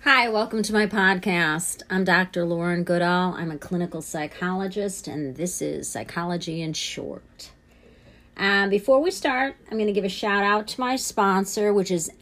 Hi, welcome to my podcast. I'm Dr. Lauren Goodall. I'm a clinical psychologist, and this is Psychology in Short. Before we start, I'm going to give a shout out to my sponsor, which is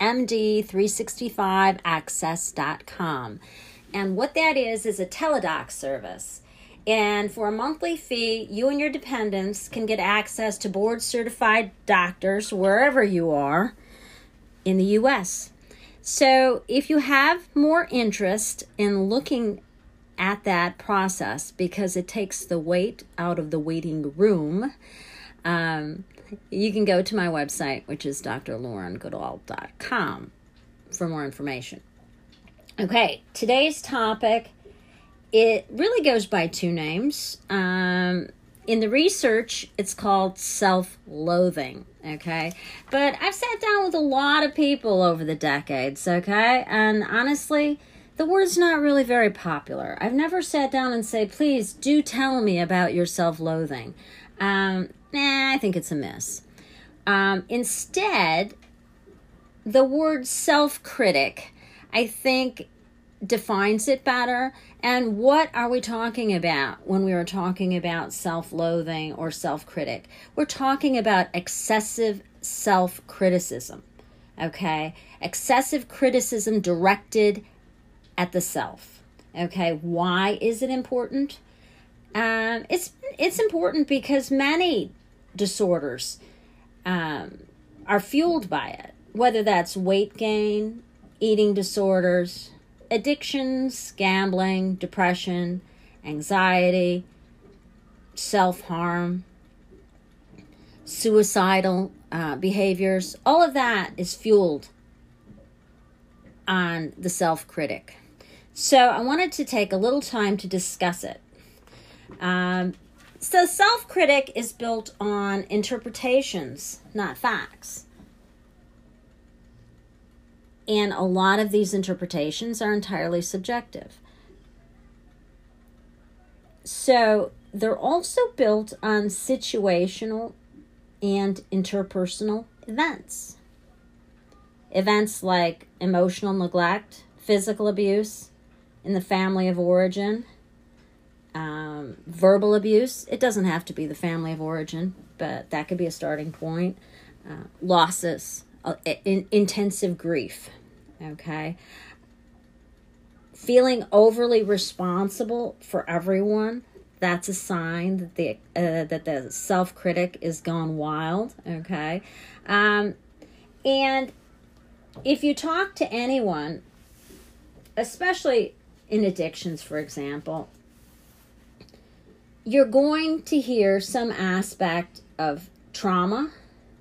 MD365access.com. And what that is a teledoc service. And for a monthly fee, you and your dependents can get access to board-certified doctors wherever you are in the U.S. So if you have more interest in looking at that process, because it takes the weight out of the waiting room, you can go to my website, which is drlaurengoodall.com, for more information. Okay, today's topic, it really goes by two names. In the research, it's called self-loathing, okay? But I've sat down with a lot of people over the decades, okay? And honestly, the word's not really very popular. I've never sat down and said, please do tell me about your self-loathing. I think it's a miss. Instead, the word self-critic, I think, defines it better. And what are we talking about when we are talking about self-loathing or self-critic? We're talking about excessive self-criticism, okay? Excessive criticism directed at the self, okay? Why is it important? It's important because many disorders are fueled by it, whether that's weight gain, eating disorders, addictions, gambling, depression, anxiety, self-harm, suicidal behaviors. All of that is fueled on the self-critic. So I wanted to take a little time to discuss it. So self-critic is built on interpretations, not facts. And a lot of these interpretations are entirely subjective. So they're also built on situational and interpersonal events. Events like emotional neglect, physical abuse in the family of origin, verbal abuse. It doesn't have to be the family of origin, but that could be a starting point. Losses, intensive grief. Okay. Feeling overly responsible for everyone, that's a sign that the self-critic is gone wild. Okay. And if you talk to anyone, especially in addictions, for example, you're going to hear some aspect of trauma.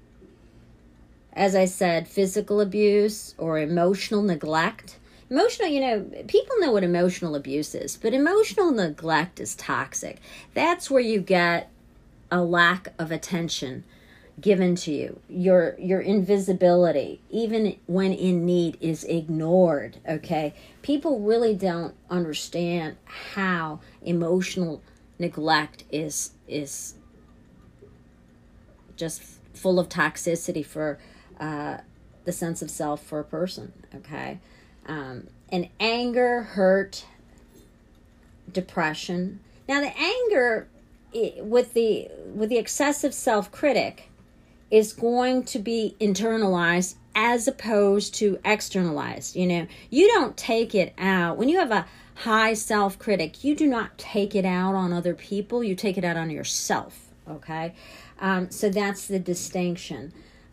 As I said, physical abuse or emotional neglect. Emotional, people know what emotional abuse is, but emotional neglect is toxic. That's where you get a lack of attention given to you. Your invisibility, even when in need, is ignored, okay? People really don't understand how emotional neglect is just full of toxicity for the sense of self for a person, okay? And anger, hurt, depression. Now, the anger with the excessive self-critic is going to be internalized as opposed to externalized. You don't take it out. When you have a high self-critic, you do not take it out on other people. You take it out on yourself, okay? So that's the distinction.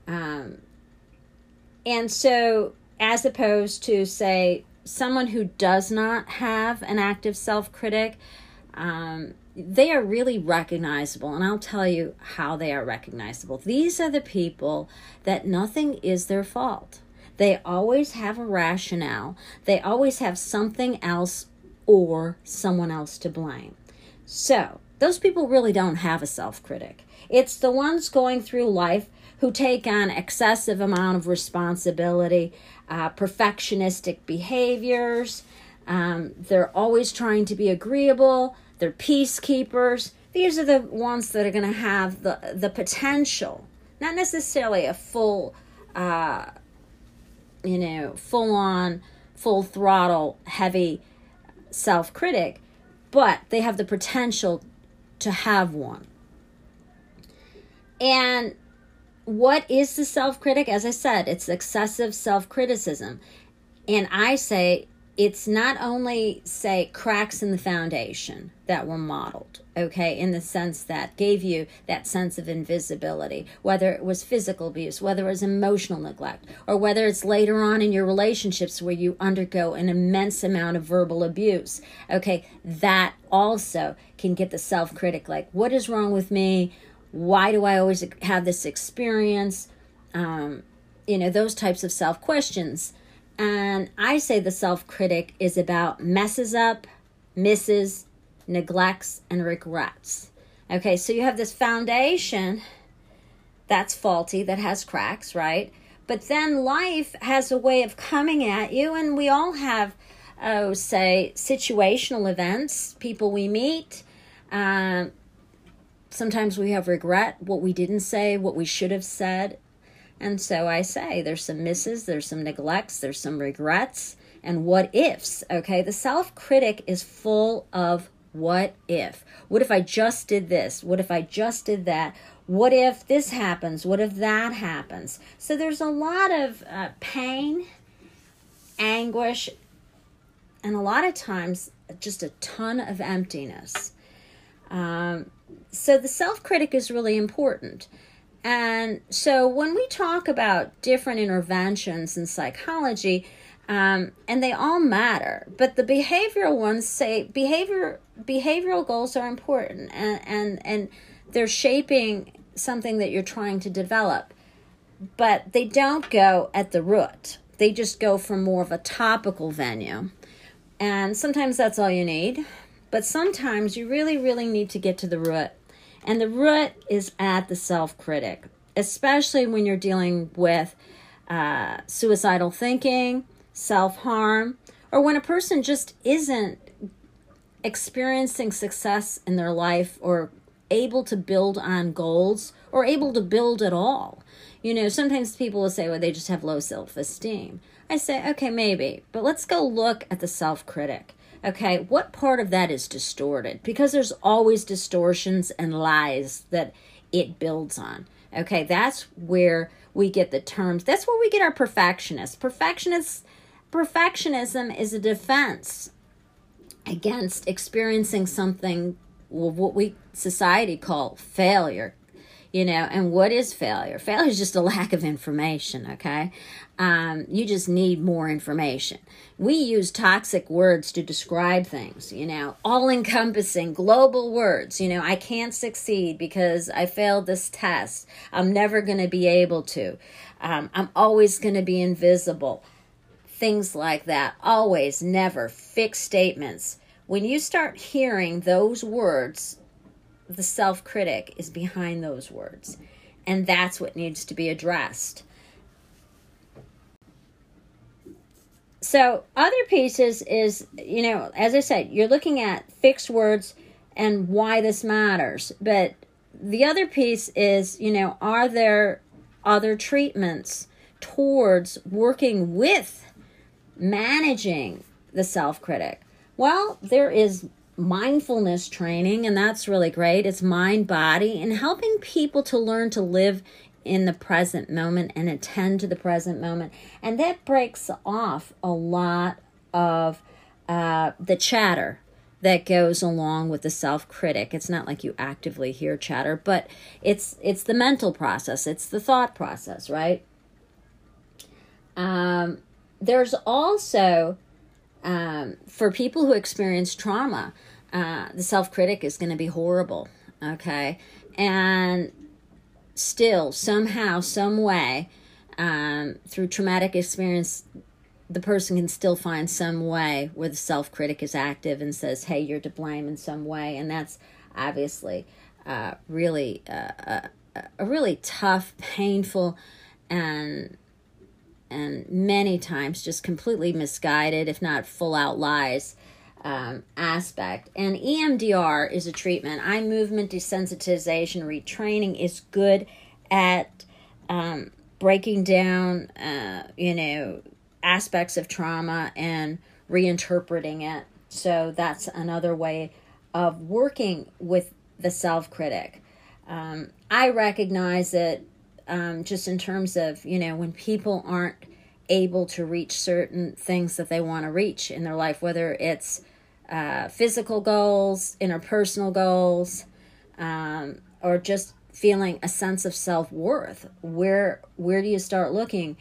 And so, as opposed to, say, someone who does not have an active self-critic, they are really recognizable. And I'll tell you how they are recognizable. These are the people that nothing is their fault. They always have a rationale. They always have something else or someone else to blame. So, those people really don't have a self-critic. It's the ones going through life who take on excessive amount of responsibility, perfectionistic behaviors. They're always trying to be agreeable. They're peacekeepers. These are the ones that are going to have the potential, not necessarily a full, full-on full throttle, heavy self-critic, but they have the potential to have one. And what is the self-critic? As I said, it's excessive self-criticism. And I say it's not only, say, cracks in the foundation that were modeled, okay, in the sense that gave you that sense of invisibility, whether it was physical abuse, whether it was emotional neglect, or whether it's later on in your relationships where you undergo an immense amount of verbal abuse, okay, that also can get the self-critic, like, what is wrong with me? Why do I always have this experience? Those types of self-questions. And I say the self-critic is about messes up, misses, neglects, and regrets. Okay, so you have this foundation that's faulty, that has cracks, right? But then life has a way of coming at you, and we all have, say, situational events, people we meet. Sometimes we have regret, what we didn't say, what we should have said. And so I say there's some misses, there's some neglects, there's some regrets, and what ifs, okay? The self-critic is full of what if. What if I just did this? What if I just did that? What if this happens? What if that happens? So there's a lot of pain, anguish, and a lot of times just a ton of emptiness. So the self-critic is really important. And so when we talk about different interventions in psychology, and they all matter, but the behavioral ones say behavioral goals are important, and they're shaping something that you're trying to develop, but they don't go at the root. They just go from more of a topical venue. And sometimes that's all you need, but sometimes you really, really need to get to the root. And the root is at the self-critic, especially when you're dealing with suicidal thinking, self-harm, or when a person just isn't experiencing success in their life or able to build on goals or able to build at all. Sometimes people will say, well, they just have low self-esteem. I say, okay, maybe, but let's go look at the self-critic. Okay, what part of that is distorted? Because there's always distortions and lies that it builds on. Okay, that's where we get the terms. That's where we get our perfectionists. Perfectionism is a defense against experiencing something, what we society call failure. And what is failure? Failure is just a lack of information, okay? You just need more information. We use toxic words to describe things, all-encompassing, global words. I can't succeed because I failed this test. I'm never going to be able to. I'm always going to be invisible. Things like that. Always, never. Fixed statements. When you start hearing those words, the self-critic is behind those words. And that's what needs to be addressed. So other pieces is, as I said, you're looking at fixed words and why this matters. But the other piece is, are there other treatments towards working with managing the self-critic? Well, there is mindfulness training, and that's really great. It's mind, body, and helping people to learn to live in the present moment and attend to the present moment. And that breaks off a lot of the chatter that goes along with the self-critic. It's not like you actively hear chatter, but it's the mental process. It's the thought process, right? There's also, for people who experience trauma, the self-critic is going to be horrible, okay? And still, somehow, some way, through traumatic experience, the person can still find some way where the self-critic is active and says, hey, you're to blame in some way. And that's obviously really a really tough, painful, and many times just completely misguided, if not full-out lies, aspect. And EMDR is a treatment. Eye movement desensitization retraining is good at breaking down, aspects of trauma and reinterpreting it. So that's another way of working with the self-critic. I recognize it just in terms of, when people aren't able to reach certain things that they want to reach in their life, whether it's physical goals, interpersonal goals, or just feeling a sense of self-worth. Where do you start looking?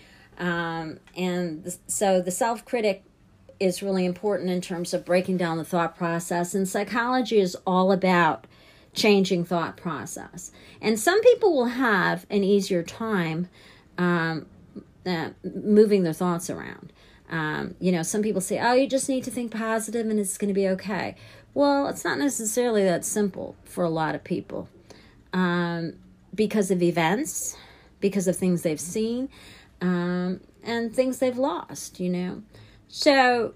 So the self-critic is really important in terms of breaking down the thought process. And psychology is all about changing thought process. And some people will have an easier time moving their thoughts around. Some people say, oh, you just need to think positive and it's going to be okay. Well, it's not necessarily that simple for a lot of people because of events, because of things they've seen, and things they've lost, So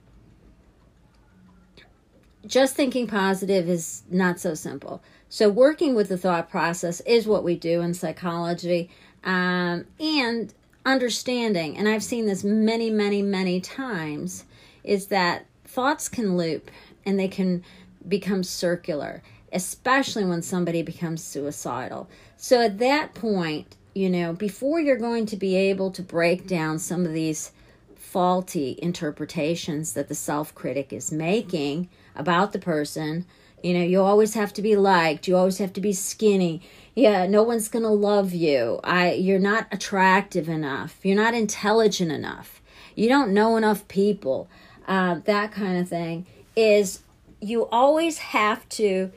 just thinking positive is not so simple. So working with the thought process is what we do in psychology, and understanding, and I've seen this many, many, many times, is that thoughts can loop and they can become circular, especially when somebody becomes suicidal. So at that point, before you're going to be able to break down some of these faulty interpretations that the self-critic is making about the person, you always have to be liked, you always have to be skinny, no one's going to love you, you're not attractive enough, you're not intelligent enough, you don't know enough people, that kind of thing, is you always have to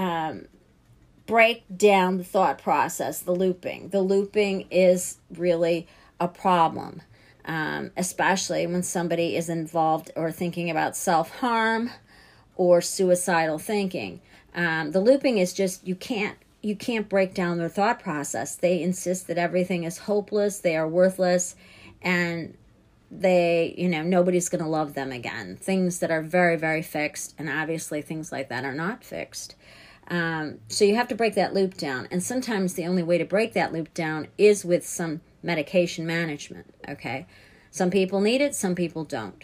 break down the thought process, the looping. The looping is really a problem, especially when somebody is involved or thinking about self-harm or suicidal thinking. The looping is just, you can't break down their thought process. They insist that everything is hopeless, they are worthless, and they, nobody's going to love them again. Things that are very, very fixed, and obviously things like that are not fixed. So you have to break that loop down. And sometimes the only way to break that loop down is with some medication management, okay? Some people need it, some people don't.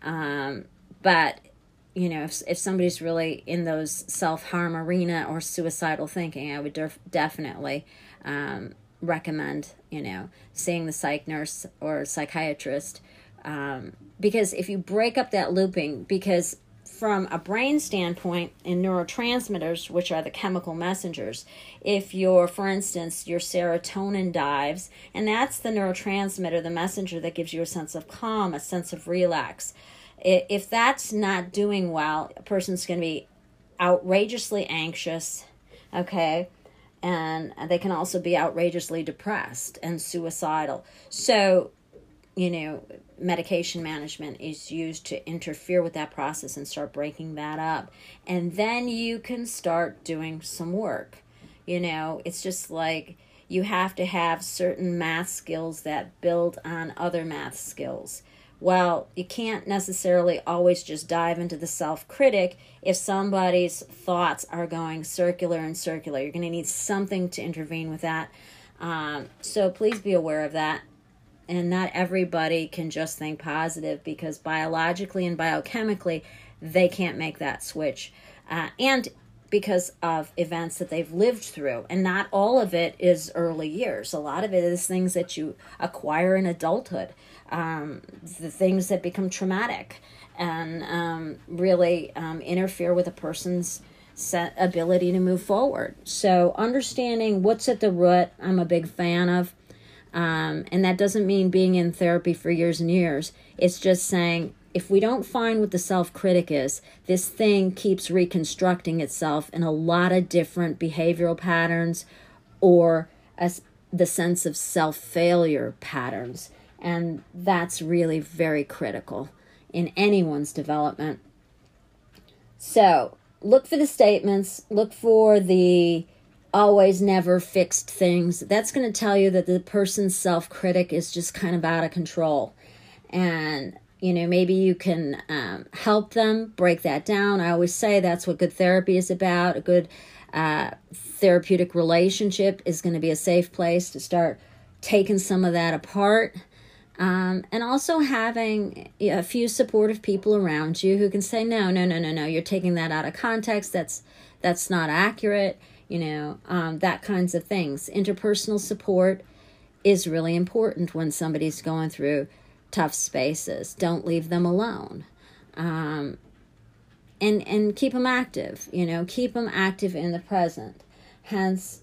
But if somebody's really in those self-harm arena or suicidal thinking, I would definitely recommend, seeing the psych nurse or psychiatrist, because if you break up that looping, because from a brain standpoint in neurotransmitters, which are the chemical messengers, if for instance, your serotonin dives, and that's the neurotransmitter, the messenger that gives you a sense of calm, a sense of relax. If that's not doing well, a person's going to be outrageously anxious, okay? And they can also be outrageously depressed and suicidal. So, medication management is used to interfere with that process and start breaking that up. And then you can start doing some work. It's just like you have to have certain math skills that build on other math skills. Well, you can't necessarily always just dive into the self-critic if somebody's thoughts are going circular and circular. You're going to need something to intervene with that. So please be aware of that. And not everybody can just think positive, because biologically and biochemically, they can't make that switch. And because of events that they've lived through. And not all of it is early years. A lot of it is things that you acquire in adulthood. The things that become traumatic and really interfere with a person's ability to move forward. So understanding what's at the root, I'm a big fan of. And that doesn't mean being in therapy for years and years. It's just saying, if we don't find what the self-critic is, this thing keeps reconstructing itself in a lot of different behavioral patterns or the sense of self-failure patterns. And that's really very critical in anyone's development. So look for the statements, look for the always never fixed things. That's going to tell you that the person's self-critic is just kind of out of control. And, maybe you can help them break that down. I always say that's what good therapy is about. A good therapeutic relationship is going to be a safe place to start taking some of that apart. And also having a few supportive people around you who can say, no, you're taking that out of context. That's not accurate. That kinds of things. Interpersonal support is really important when somebody's going through tough spaces. Don't leave them alone. And keep them active, keep them active in the present. Hence,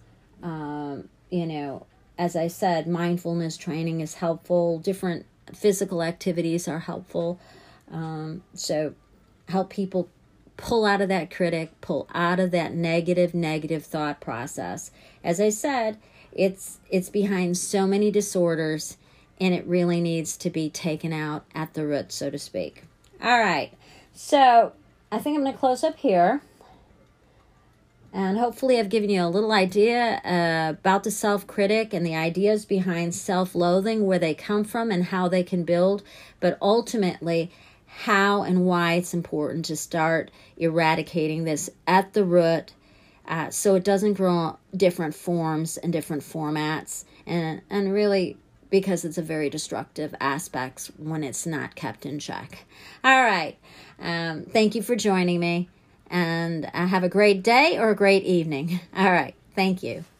as I said, mindfulness training is helpful. Different physical activities are helpful. So help people pull out of that critic, pull out of that negative thought process. As I said, it's behind so many disorders, and it really needs to be taken out at the root, so to speak. All right. So I think I'm going to close up here. And hopefully I've given you a little idea about the self-critic and the ideas behind self-loathing, where they come from and how they can build, but ultimately how and why it's important to start eradicating this at the root, so it doesn't grow different forms and different formats, and really because it's a very destructive aspect when it's not kept in check. All right. Thank you for joining me. And have a great day or a great evening. All right. Thank you.